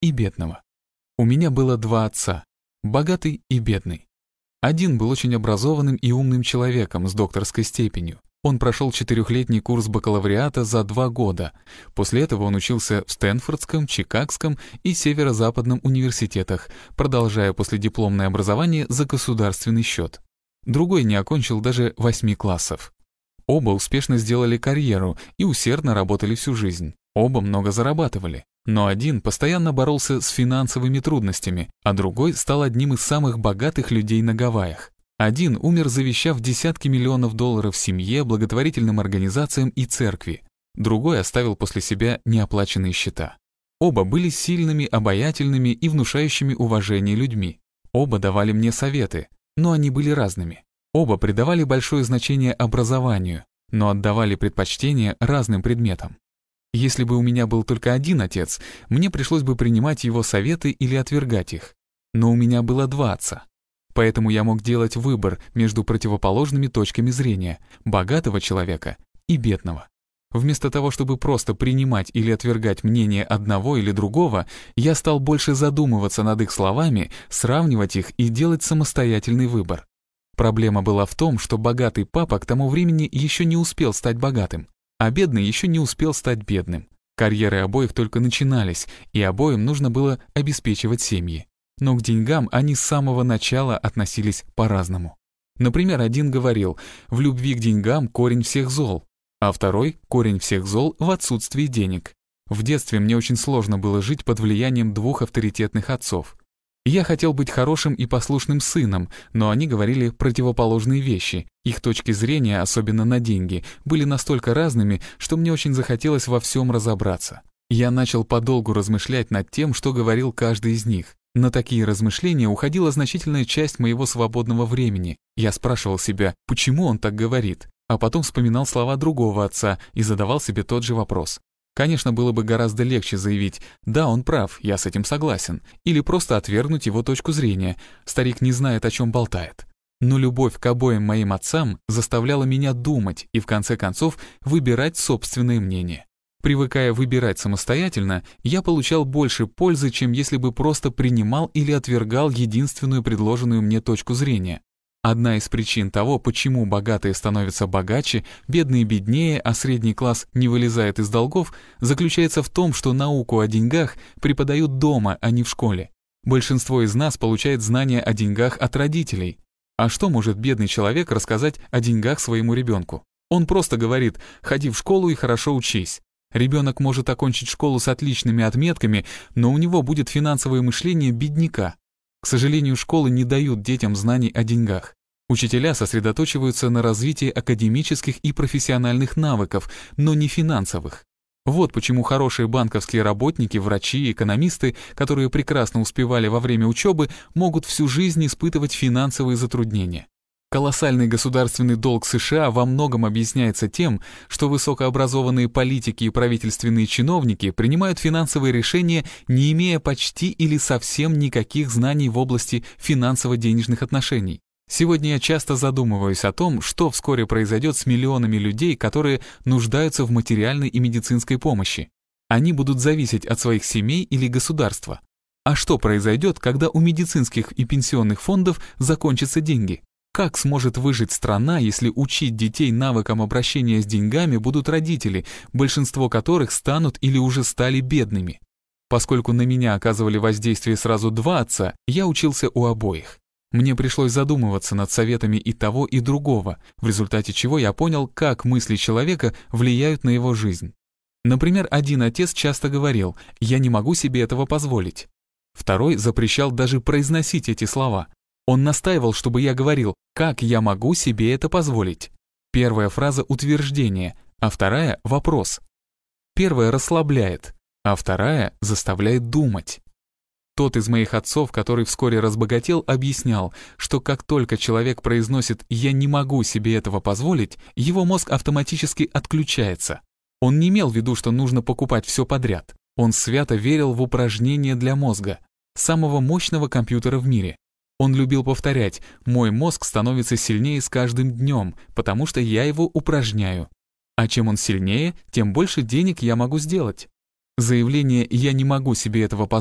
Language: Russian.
и бедного. У меня было два отца – богатый и бедный. Один был очень образованным и умным человеком с докторской степенью. Он прошел 4-летний курс бакалавриата за 2 года. После этого он учился в Стэнфордском, Чикагском и Северо-Западном университетах, продолжая последипломное образование за государственный счет. Другой не окончил даже 8 классов. Оба успешно сделали карьеру и усердно работали всю жизнь. Оба много зарабатывали. Но один постоянно боролся с финансовыми трудностями, а другой стал одним из самых богатых людей на Гавайях. Один умер, завещав десятки миллионов долларов семье, благотворительным организациям и церкви. Другой оставил после себя неоплаченные счета. Оба были сильными, обаятельными и внушающими уважение людьми. Оба давали мне советы, но они были разными. Оба придавали большое значение образованию, но отдавали предпочтение разным предметам. Если бы у меня был только один отец, мне пришлось бы принимать его советы или отвергать их. Но у меня было 2 отца. Поэтому я мог делать выбор между противоположными точками зрения – богатого человека и бедного. Вместо того, чтобы просто принимать или отвергать мнение одного или другого, я стал больше задумываться над их словами, сравнивать их и делать самостоятельный выбор. Проблема была в том, что богатый папа к тому времени еще не успел стать богатым, а бедный еще не успел стать бедным. Карьеры обоих только начинались, и обоим нужно было обеспечивать семьи. Но к деньгам они с самого начала относились по-разному. Например, один говорил: «В любви к деньгам корень всех зол», а второй – «Корень всех зол в отсутствии денег». В детстве мне очень сложно было жить под влиянием 2 авторитетных отцов. Я хотел быть хорошим и послушным сыном, но они говорили противоположные вещи. Их точки зрения, особенно на деньги, были настолько разными, что мне очень захотелось во всем разобраться. Я начал подолгу размышлять над тем, что говорил каждый из них. На такие размышления уходила значительная часть моего свободного времени. Я спрашивал себя, почему он так говорит, а потом вспоминал слова другого отца и задавал себе тот же вопрос. Конечно, было бы гораздо легче заявить «да, он прав, я с этим согласен», или просто отвергнуть его точку зрения, старик не знает, о чем болтает. Но любовь к обоим моим отцам заставляла меня думать и, в конце концов, выбирать собственное мнение. Привыкая выбирать самостоятельно, я получал больше пользы, чем если бы просто принимал или отвергал единственную предложенную мне точку зрения. Одна из причин того, почему богатые становятся богаче, бедные беднее, а средний класс не вылезает из долгов, заключается в том, что науку о деньгах преподают дома, а не в школе. Большинство из нас получает знания о деньгах от родителей. А что может бедный человек рассказать о деньгах своему ребенку? Он просто говорит: «Ходи в школу и хорошо учись». Ребенок может окончить школу с отличными отметками, но у него будет финансовое мышление бедняка. К сожалению, школы не дают детям знаний о деньгах. Учителя сосредоточиваются на развитии академических и профессиональных навыков, но не финансовых. Вот почему хорошие банковские работники, врачи, экономисты, которые прекрасно успевали во время учебы, могут всю жизнь испытывать финансовые затруднения. Колоссальный государственный долг США во многом объясняется тем, что высокообразованные политики и правительственные чиновники принимают финансовые решения, не имея почти или совсем никаких знаний в области финансово-денежных отношений. Сегодня я часто задумываюсь о том, что вскоре произойдет с миллионами людей, которые нуждаются в материальной и медицинской помощи. Они будут зависеть от своих семей или государства. А что произойдет, когда у медицинских и пенсионных фондов закончатся деньги? Как сможет выжить страна, если учить детей навыкам обращения с деньгами будут родители, большинство которых станут или уже стали бедными? Поскольку на меня оказывали воздействие сразу 2 отца, я учился у обоих. Мне пришлось задумываться над советами и того, и другого, в результате чего я понял, как мысли человека влияют на его жизнь. Например, один отец часто говорил: «Я не могу себе этого позволить». Второй запрещал даже произносить эти слова. Он настаивал, чтобы я говорил: «Как я могу себе это позволить?» Первая фраза — утверждение, а вторая — вопрос. Первая расслабляет, а вторая заставляет думать. Тот из моих отцов, который вскоре разбогател, объяснял, что как только человек произносит «я не могу себе этого позволить», его мозг автоматически отключается. Он не имел в виду, что нужно покупать все подряд. Он свято верил в упражнения для мозга, самого мощного компьютера в мире. Он любил повторять: «Мой мозг становится сильнее с каждым днем, потому что я его упражняю. А чем он сильнее, тем больше денег я могу сделать». Заявление «я не могу себе этого позволить»